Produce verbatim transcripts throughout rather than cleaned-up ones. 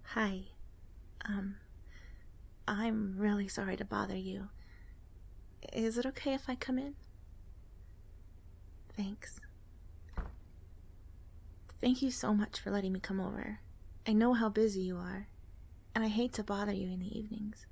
Hi. Um, I'm really sorry to bother you. Is it okay if I come in? Thanks. Thank you so much for letting me come over. I know how busy you are, and I hate to bother you in the evenings.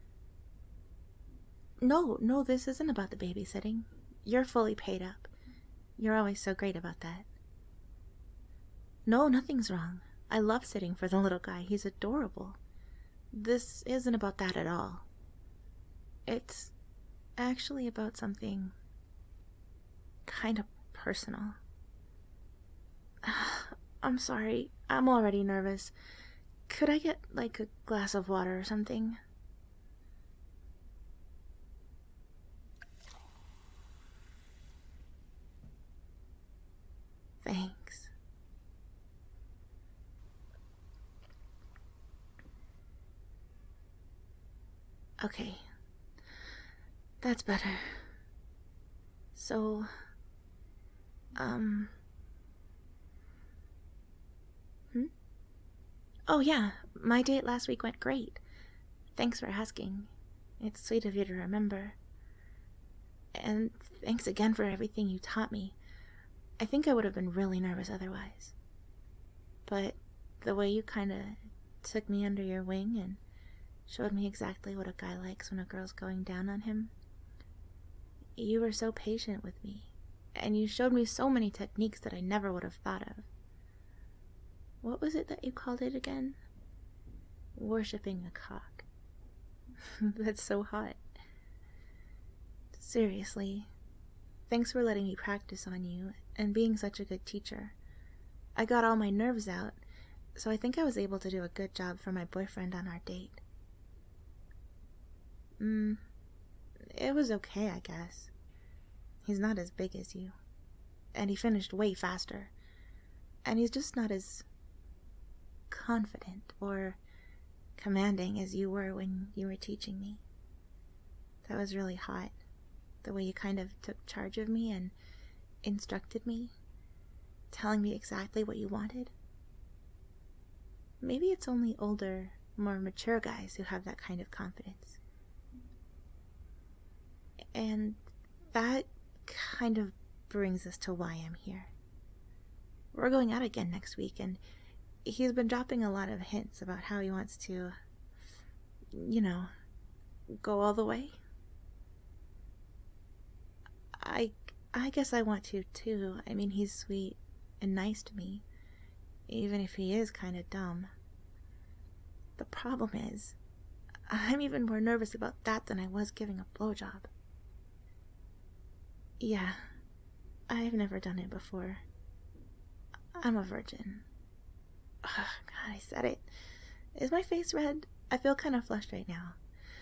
No, no, this isn't about the babysitting. You're fully paid up. You're always so great about that. No, nothing's wrong. I love sitting for the little guy. He's adorable. This isn't about that at all. It's actually about something kind of personal. I'm sorry. I'm already nervous. Could I get, like, a glass of water or something? Thanks. Okay. That's better. So, um... Hmm? Oh, yeah. My date last week went great. Thanks for asking. It's sweet of you to remember. And thanks again for everything you taught me. I think I would have been really nervous otherwise. But the way you kind of took me under your wing and showed me exactly what a guy likes when a girl's going down on him. You were so patient with me, and you showed me so many techniques that I never would have thought of. What was it that you called it again? Worshipping a cock. That's so hot. Seriously, thanks for letting me practice on you and being such a good teacher. I got all my nerves out, so I think I was able to do a good job for my boyfriend on our date. Hmm, it was okay, I guess. He's not as big as you, and he finished way faster, and he's just not as confident or commanding as you were when you were teaching me. That was really hot, the way you kind of took charge of me and instructed me, telling me exactly what you wanted. Maybe it's only older, more mature guys who have that kind of confidence. And that kind of brings us to why I'm here. We're going out again next week, and he's been dropping a lot of hints about how he wants to, you know, go all the way. I, I guess I want to, too. I mean, he's sweet and nice to me, even if he is kind of dumb. The problem is, I'm even more nervous about that than I was giving a blowjob. Yeah, I've never done it before. I'm a virgin. Oh, God, I said it. Is my face red? I feel kind of flushed right now.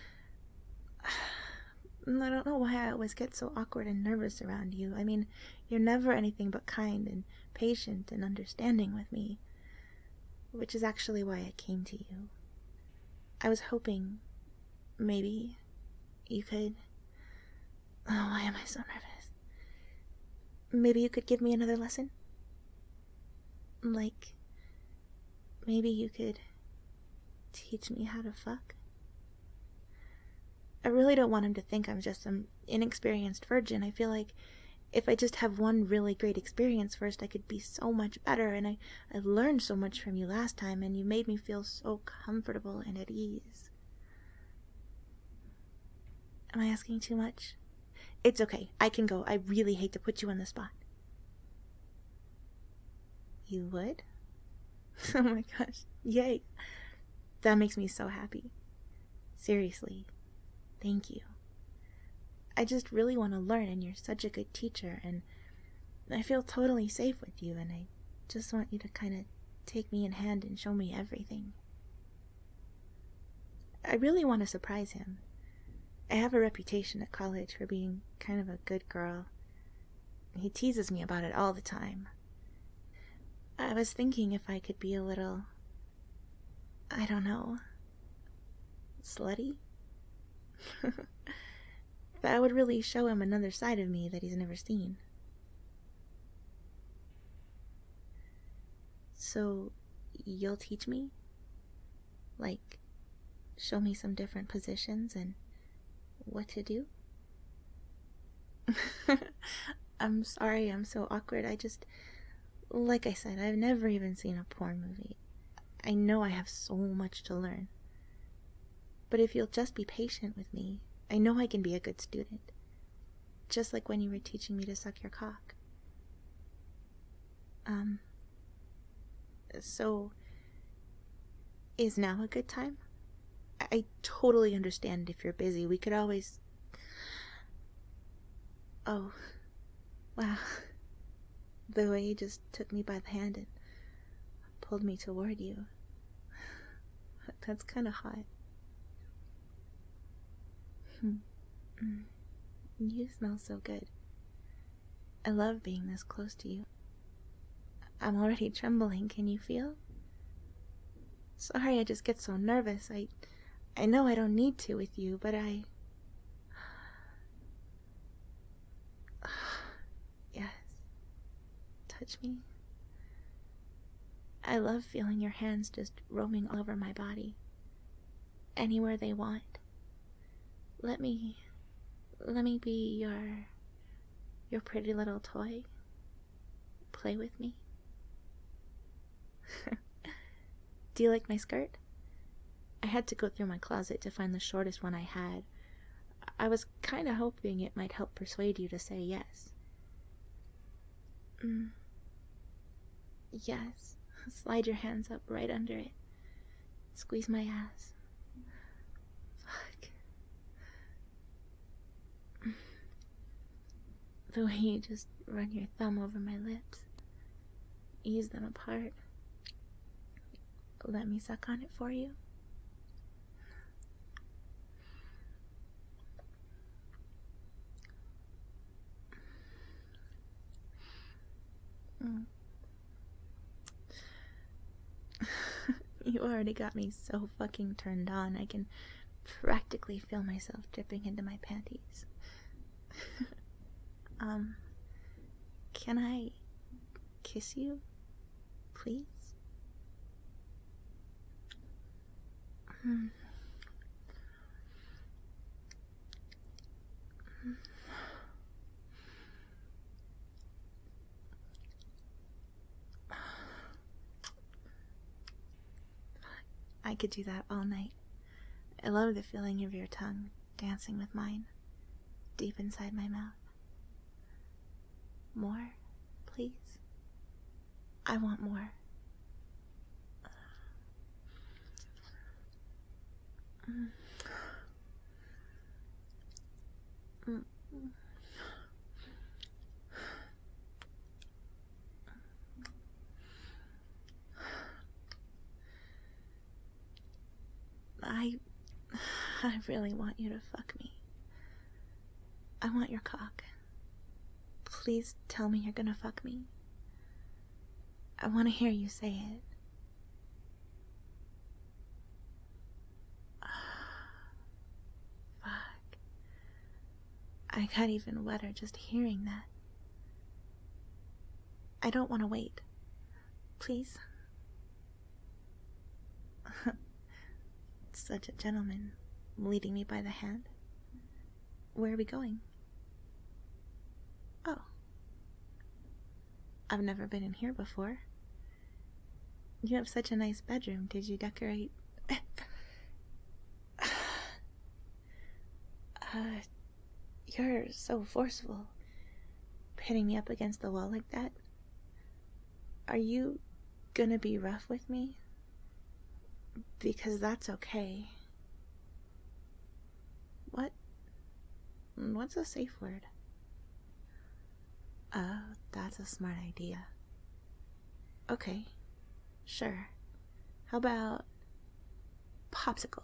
I don't know why I always get so awkward and nervous around you. I mean, you're never anything but kind and patient and understanding with me, which is actually why I came to you. I was hoping maybe you could... Oh, why am I so nervous? Maybe you could give me another lesson? Like, maybe you could teach me how to fuck? I really don't want him to think I'm just some inexperienced virgin. I feel like if I just have one really great experience first, I could be so much better, and I, I learned so much from you last time, and you made me feel so comfortable and at ease. Am I asking too much? It's okay. I can go. I really hate to put you on the spot. You would? Oh my gosh. Yay. That makes me so happy. Seriously. Thank you. I just really want to learn, and you're such a good teacher, and I feel totally safe with you, and I just want you to kind of take me in hand and show me everything. I really want to surprise him. I have a reputation at college for being kind of a good girl. He teases me about it all the time. I was thinking if I could be a little, I don't know, slutty? That would really show him another side of me that he's never seen. So, you'll teach me? Like, show me some different positions and what to do? I'm sorry I'm so awkward. I just, like I said, I've never even seen a porn movie. I know I have so much to learn. But if you'll just be patient with me, I know I can be a good student. Just like when you were teaching me to suck your cock. Um, so, is now a good time? I, I totally understand if you're busy. We could always... Oh, wow. The way you just took me by the hand and pulled me toward you. That's kind of hot. You smell so good. I love being this close to you. I'm already trembling, can you feel? Sorry, I just get so nervous. I I know I don't need to with you, but I... Yes. Touch me. I love feeling your hands just roaming all over my body. Anywhere they want. Let me... Let me be your... Your pretty little toy. Play with me. Do you like my skirt? I had to go through my closet to find the shortest one I had. I was kind of hoping it might help persuade you to say yes. Mm. Yes. Slide your hands up right under it. Squeeze my ass. Fuck. The way you just run your thumb over my lips. Ease them apart. Let me suck on it for you. Mm. You already got me so fucking turned on. I can practically feel myself dripping into my panties. um, can I kiss you, please? Mm. I could do that all night. I love the feeling of your tongue dancing with mine, deep inside my mouth. More, please? I want more. Mm. Mm. I... I really want you to fuck me. I want your cock. Please tell me you're gonna fuck me. I want to hear you say it. Fuck. I got even wetter just hearing that. I don't want to wait. Please? Such a gentleman, leading me by the hand. Where are we going? Oh. I've never been in here before. You have such a nice bedroom. Did you decorate? uh, you're so forceful. Pitting me up against the wall like that. Are you gonna be rough with me? Because that's okay. What? What's a safe word? Oh, that's a smart idea. Okay, sure. How about popsicle?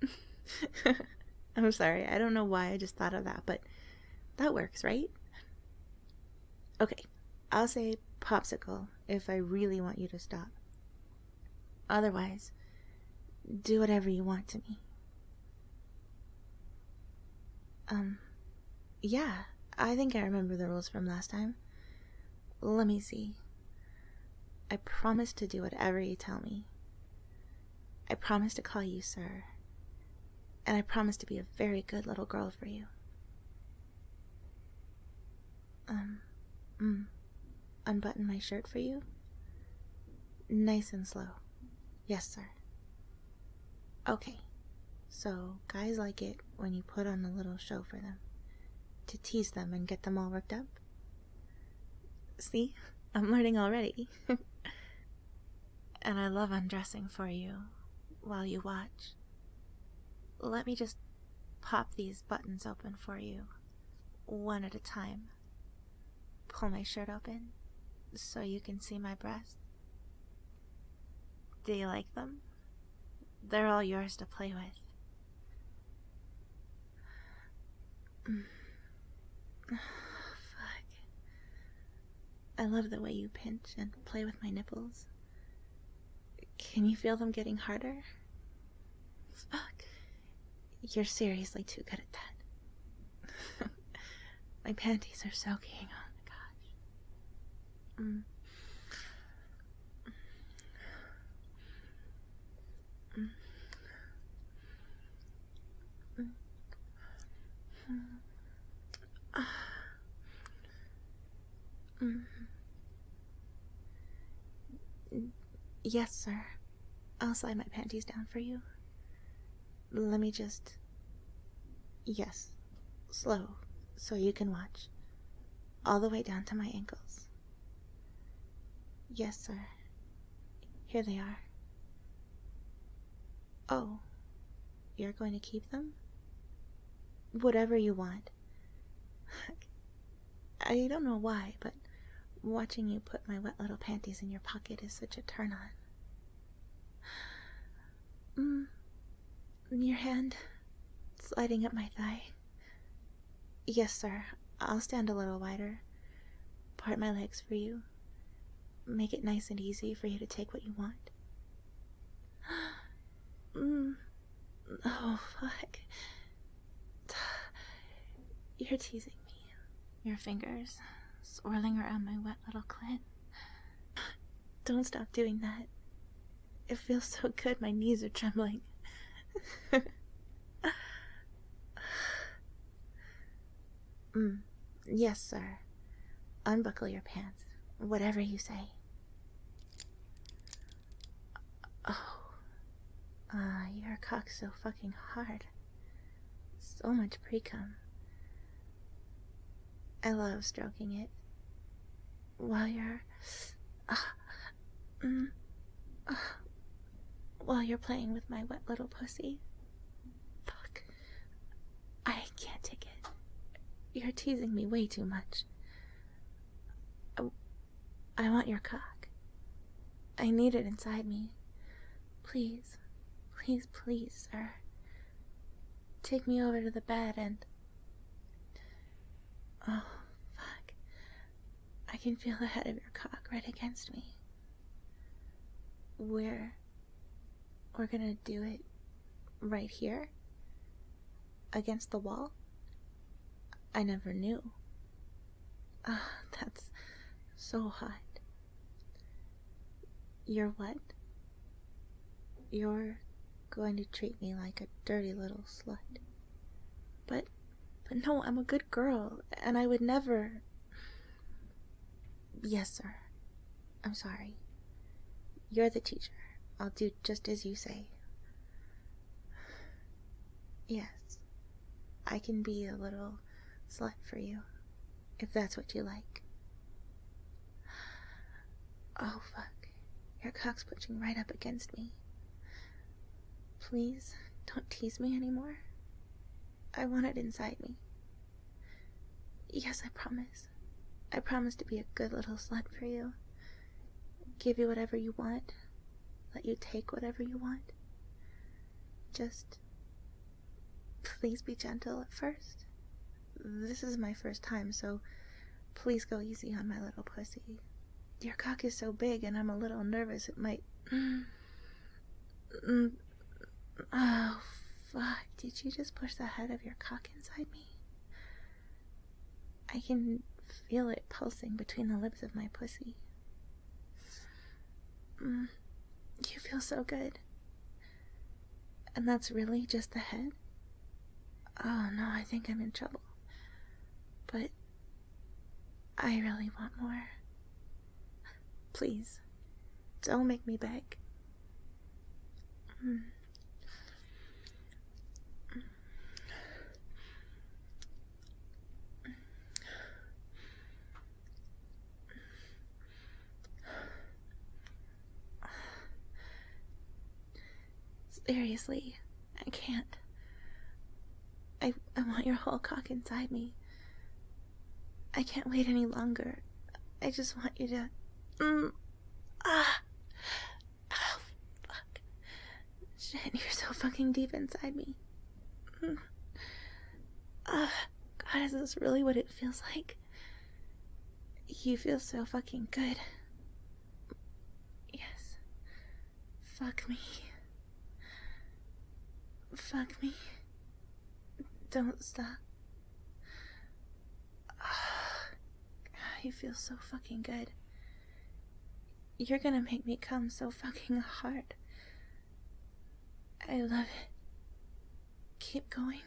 I'm sorry, I don't know why I just thought of that, but that works, right? Okay, I'll say popsicle if I really want you to stop. Otherwise, do whatever you want to me. Um, yeah, I think I remember the rules from last time. Let me see. I promise to do whatever you tell me. I promise to call you sir, and I promise to be a very good little girl for you. Um, mm, unbutton my shirt for you? Nice and slow. Yes, sir. Okay, so guys like it when you put on a little show for them, to tease them and get them all worked up? See? I'm learning already. And I love undressing for you while you watch. Let me just pop these buttons open for you, one at a time. Pull my shirt open so you can see my breasts. Do you like them? They're all yours to play with. Fuck. I love the way you pinch and play with my nipples. Can you feel them getting harder? Fuck. You're seriously too good at that. My panties are soaking. Oh my gosh. Mm. Mm. Mm. Mm. Ah. Mm. Yes, sir. I'll slide my panties down for you. Let me just... Yes. Slow, so you can watch. All the way down to my ankles. Yes, sir. Here they are. Oh. You're going to keep them? Whatever you want. I don't know why, but watching you put my wet little panties in your pocket is such a turn on. Mm. Your hand sliding up my thigh. Yes, sir. I'll stand a little wider. Part my legs for you. Make it nice and easy for you to take what you want. Mm. Oh, fuck. You're teasing me. Your fingers swirling around my wet little clit. Don't stop doing that. It feels so good, my knees are trembling. mm. Yes, sir. Unbuckle your pants. Whatever you say. Oh. Ah, uh, your cock's so fucking hard. So much pre-cum. I love stroking it. While you're... Uh, mm, uh, while you're playing with my wet little pussy. Fuck. I can't take it. You're teasing me way too much. I, I want your cock. I need it inside me. Please, please, please, sir. Take me over to the bed and... Oh, fuck. I can feel the head of your cock right against me. We're... We're gonna do it right here? Against the wall? I never knew. Ah, oh, that's so hot. You're what? You're going to treat me like a dirty little slut. But, but no, I'm a good girl, and I would never... Yes, sir. I'm sorry. You're the teacher. I'll do just as you say. Yes. I can be a little slut for you, if that's what you like. Oh, fuck. Your cock's pushing right up against me. Please, don't tease me anymore. I want it inside me. Yes, I promise. I promise to be a good little slut for you. Give you whatever you want. Let you take whatever you want. Just... please be gentle at first. This is my first time, so please go easy on my little pussy. Your cock is so big and I'm a little nervous it might... Oh, fuck. Did you just push the head of your cock inside me? I can feel it pulsing between the lips of my pussy. Mm, you feel so good. And that's really just the head? Oh no, I think I'm in trouble. But I really want more. Please, don't make me beg. Mm. Seriously, I can't. I, I want your whole cock inside me. I can't wait any longer. I just want you to... Mm. Ah! Oh, fuck. Shit, you're so fucking deep inside me. Mm. Ah, God, is this really what it feels like? You feel so fucking good. Yes. Fuck me. Fuck me. Don't stop. Oh, God, you feel so fucking good. You're gonna make me come so fucking hard. I love it. Keep going.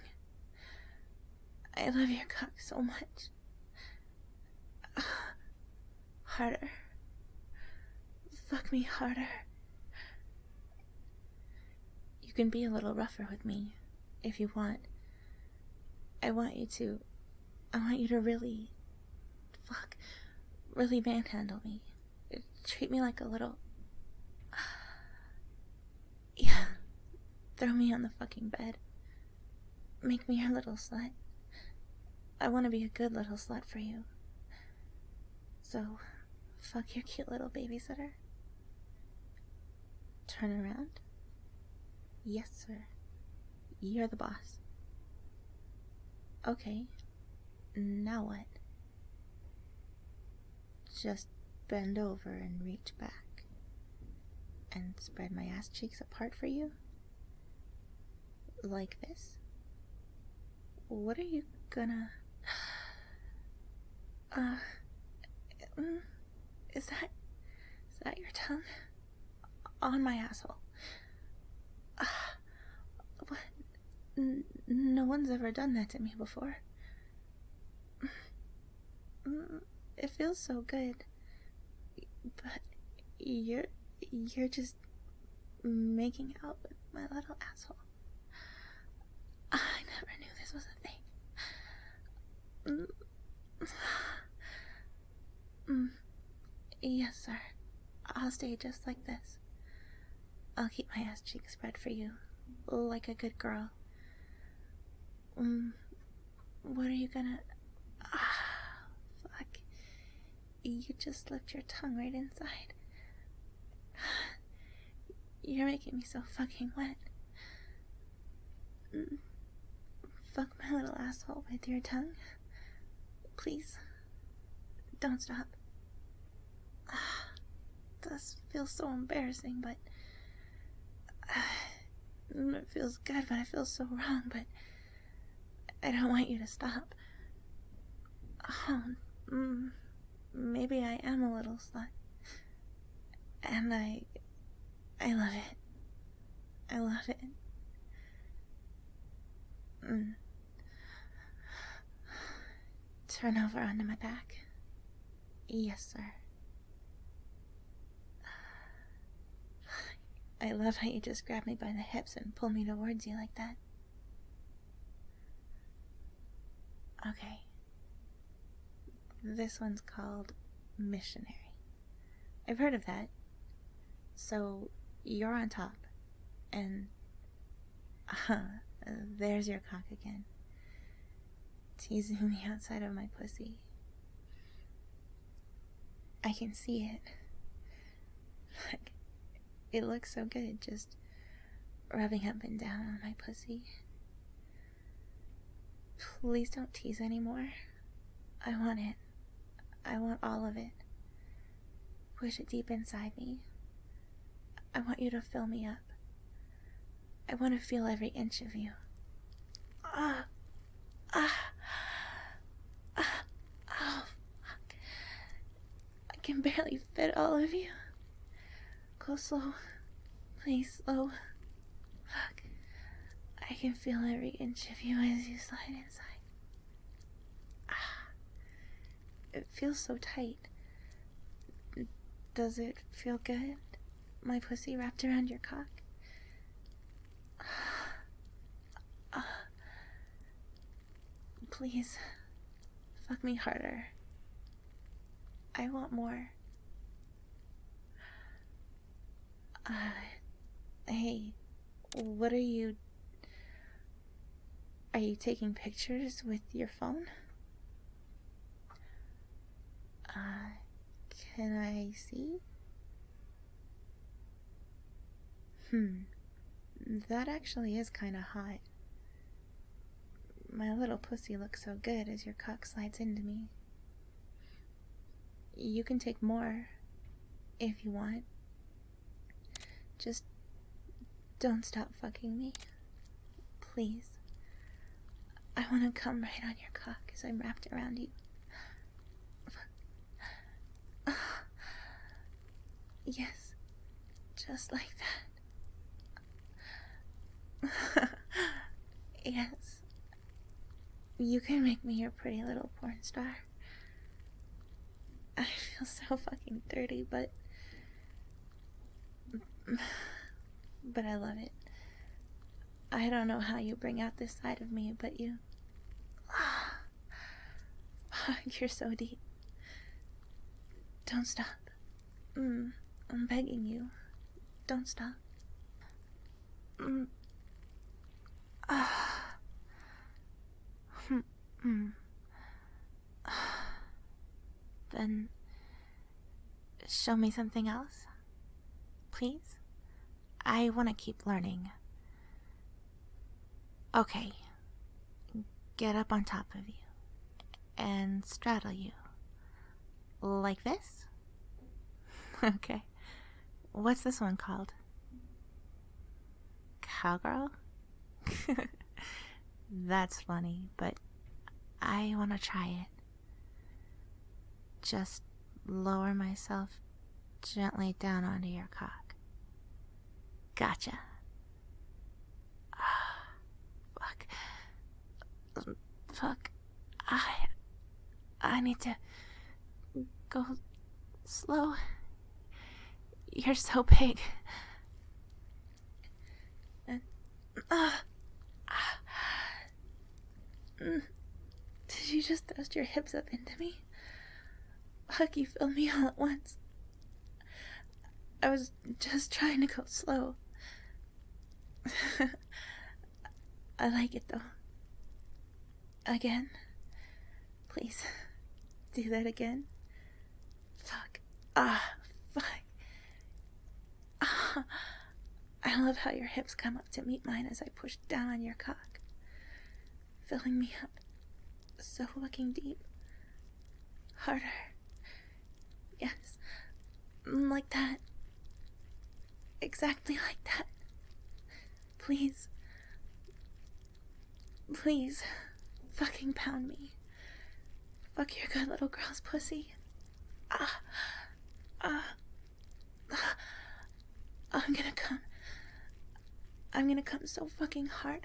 I love your cock so much. Uh, harder. Fuck me harder. You can be a little rougher with me, if you want. I want you to... I want you to really... Fuck. Really manhandle me. Treat me like a little... Yeah. Throw me on the fucking bed. Make me your little slut. I want to be a good little slut for you. So, fuck your cute little babysitter. Turn around. Yes, sir. You're the boss. Okay. Now what? Just bend over and reach back. And spread my ass cheeks apart for you? Like this? What are you gonna... Uh... Is that... Is that your tongue? On my asshole. Uh, what? N- no one's ever done that to me before. It feels so good. But you're... You're just... making out with my little asshole. I never knew this was a thing. Mm. Yes, sir. I'll stay just like this. I'll keep my ass cheeks spread for you, like a good girl. Mm. What are you gonna... Ah, fuck. You just slipped your tongue right inside. You're making me so fucking wet. Mm. Fuck my little asshole with your tongue. Please. Don't stop. Ah, this feels so embarrassing, but... Uh, it feels good, but I feel so wrong, but... I don't want you to stop. Oh, mm, maybe I am a little slut. And I... I love it. I love it. Mm. Turn over onto my back. Yes, sir. I love how you just grab me by the hips and pull me towards you like that. Okay. This one's called Missionary. I've heard of that. So, you're on top. And... Uh, there's your cock again. Teasing me outside of my pussy. I can see it. Like, it looks so good, just rubbing up and down on my pussy. Please don't tease anymore. I want it. I want all of it. Push it deep inside me. I want you to fill me up. I want to feel every inch of you. Ah, ah, ah, oh, fuck. I can barely fit all of you. Go slow. Please, slow. Fuck. I can feel every inch of you as you slide inside. Ah, it feels so tight. Does it feel good? My pussy wrapped around your cock? Uh, please, fuck me harder. I want more. Uh, hey, what are you... Are you taking pictures with your phone? Uh, can I see? Hmm, that actually is kinda hot. My little pussy looks so good as your cock slides into me. You can take more, if you want. Just don't stop fucking me. Please. I want to come right on your cock as I'm wrapped around you. Yes, just like that. Yes. You can make me your pretty little porn star. I feel so fucking dirty, but... But I love it. I don't know how you bring out this side of me, but you... You're so deep. Don't stop. Mm, I'm begging you. Don't stop. Mm. Ah. Mm. Then show me something else, please. I want to keep learning. Okay, get up on top of you and straddle you. Like this? Okay. What's this one called? Cowgirl? That's funny, but I want to try it. Just lower myself gently down onto your cock. Gotcha. Ah, fuck. Fuck. I... I need to go slow. You're so big. And... Uh, uh, did you just thrust your hips up into me? Fuck, you filled me all at once. I was just trying to go slow. I like it though. Again? Please, do that again. Fuck. Ah, fuck. Ah. I love how your hips come up to meet mine as I push down on your cock, filling me up so fucking deep. Harder. Yes. Like that. Exactly like that. Please. Please. Fucking pound me. Fuck your good little girl's pussy. Ah. Ah. Ah. I'm gonna come. I'm gonna come so fucking hard.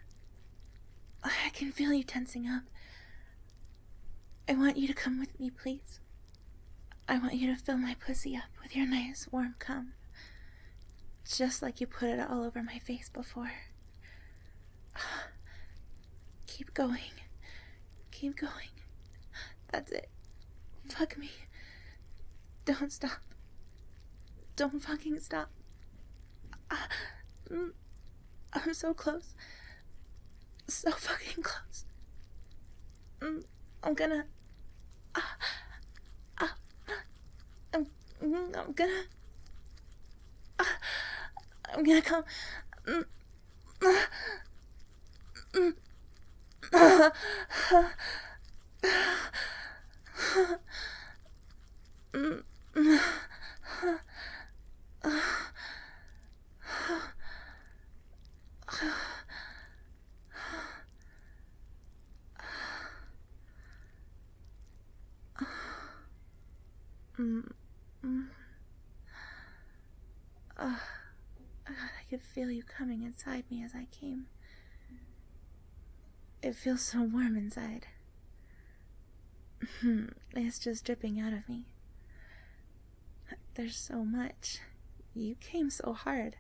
I can feel you tensing up. I want you to come with me, please. I want you to fill my pussy up with your nice warm cum. Just like you put it all over my face before. Keep going. Keep going. That's it. Fuck me. Don't stop. Don't fucking stop. I'm so close. So fucking close. I'm gonna... I'm, I'm gonna... I'm gonna come... Mm, mm. Uh, I could feel you coming inside me as I came. It feels so warm inside. It's just dripping out of me. There's so much. You came so hard.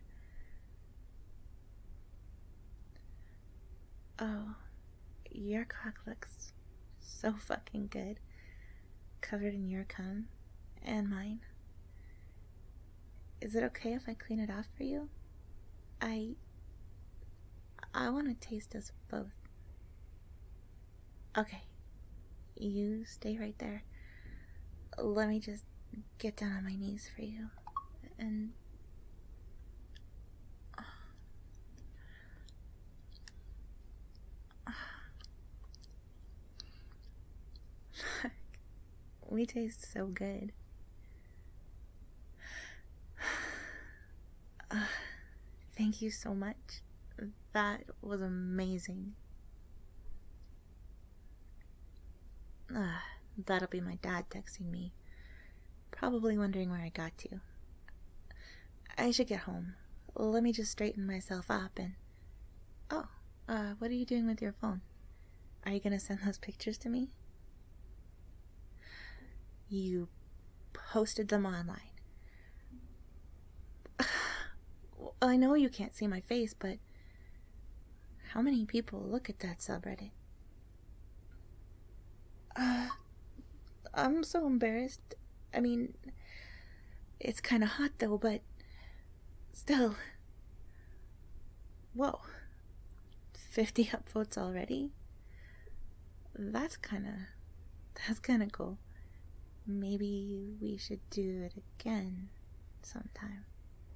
Oh, your cock looks so fucking good. Covered in your cum and mine. Is it okay if I clean it off for you? I... I want to taste us both. Okay. You stay right there. Let me just get down on my knees for you. And... Fuck. We taste so good. Uh, thank you so much. That was amazing. Uh, that'll be my dad texting me. Probably wondering where I got to. I should get home. Let me just straighten myself up and... Oh, uh, what are you doing with your phone? Are you gonna send those pictures to me? You posted them online. Well, I know you can't see my face, but how many people look at that subreddit? Uh, I'm so embarrassed. I mean, it's kind of hot though, but still. Whoa. fifty upvotes already? That's kind of, that's kind of cool. Maybe we should do it again sometime.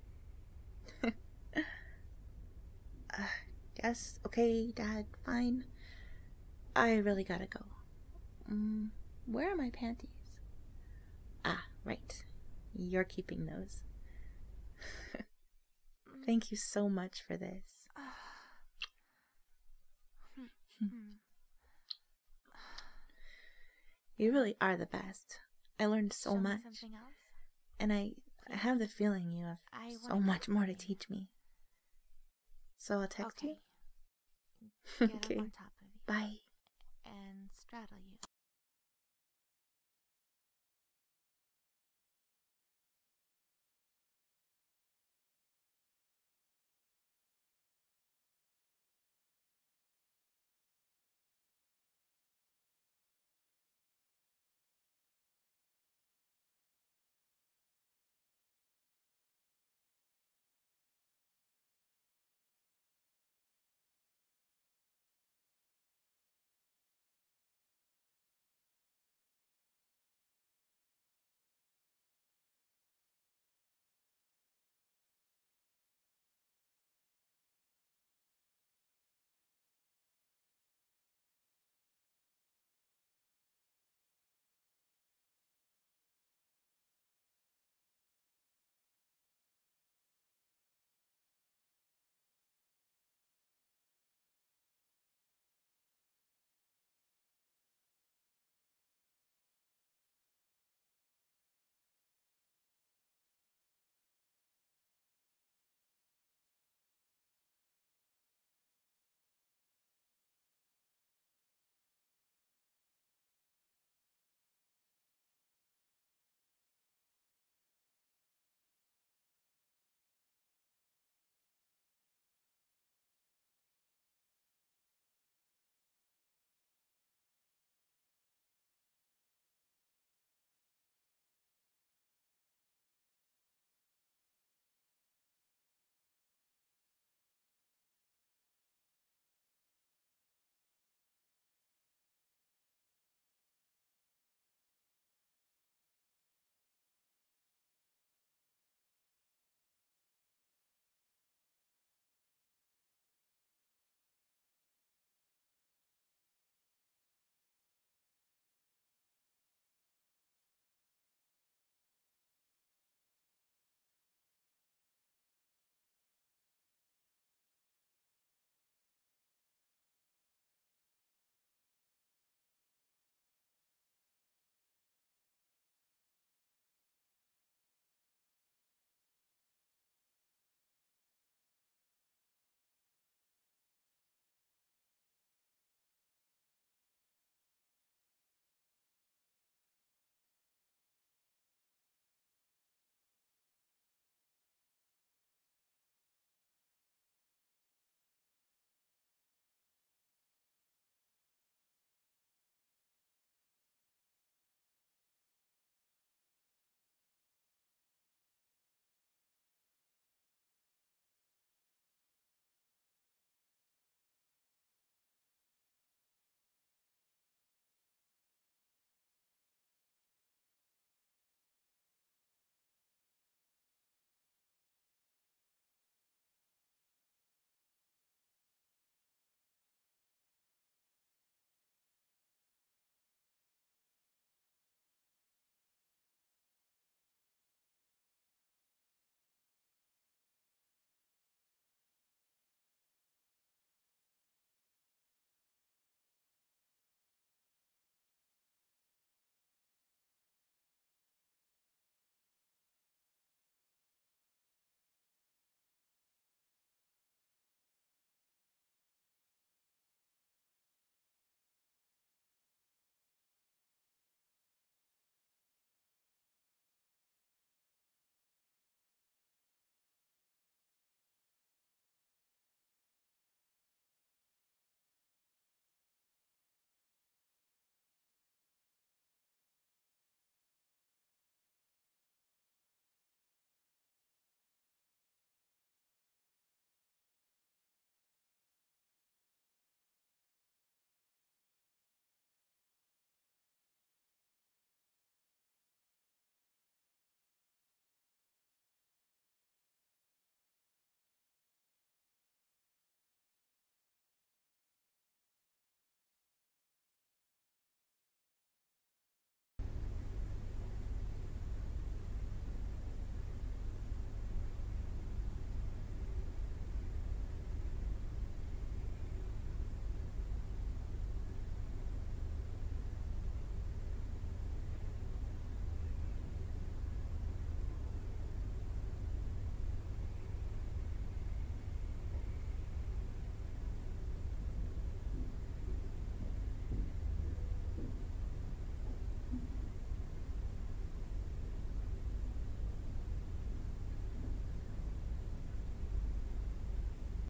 uh, yes, okay, Dad, fine. I really gotta go. Um, where are my panties? Ah, right. You're keeping those. Thank you so much for this. You really are the best. I learned so Show me much. something else? And I, I have the feeling you have I so wanna much get more to something. teach me. So I'll text Okay. you? Get Okay. up on top of you Bye. and straddle you.